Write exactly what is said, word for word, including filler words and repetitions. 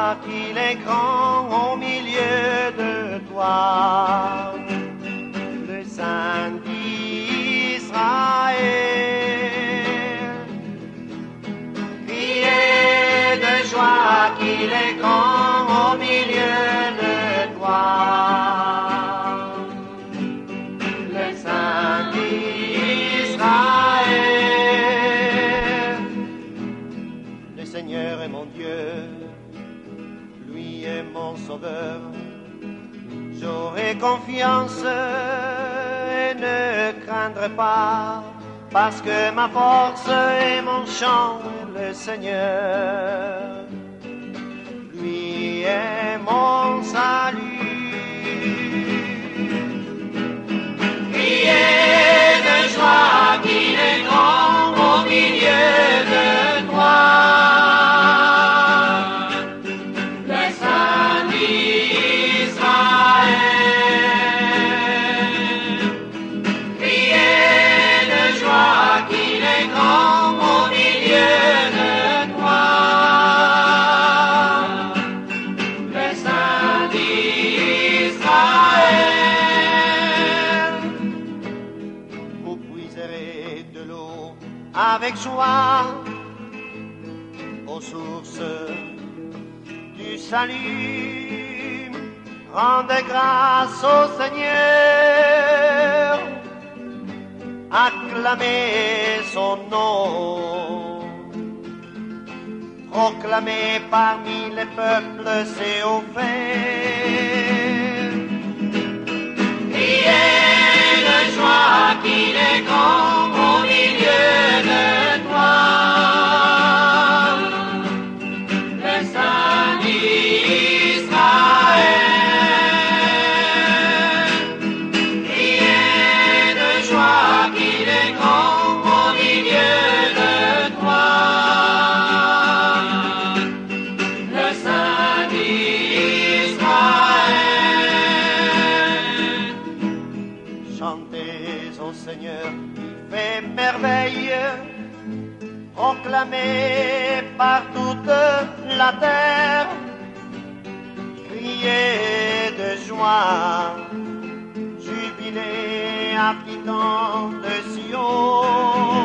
qu'il est grand au milieu de toi, le Saint d'Israël. Criez de joie qu'il est grand au milieu de toi, le Saint d'Israël. Le Seigneur est mon Dieu, lui est mon Sauveur. J'aurai confiance et ne craindrai pas, parce que ma force est mon chant, le Seigneur. Lui est mon salut. Criez de joie qu'il est grand au milieu de toi, le Saint d'Israël. Criez de joie qu'il est grand au milieu de toi, le Saint d'Israël. Vous puiserez de l'eau avec joie aux sources du salut. Rendez grâce au Seigneur, acclamez son nom, proclamez parmi les peuples ses hauts faits. Criez de joie qu'il est grand au milieu de toi, le Saint d'Israël. Criez de joie qu'il est grand au milieu de toi, le Saint d'Israël. Chantez au Seigneur qui fait merveille, proclamez par toute la terre. Criez de joie, jubilez, habitants de Sion.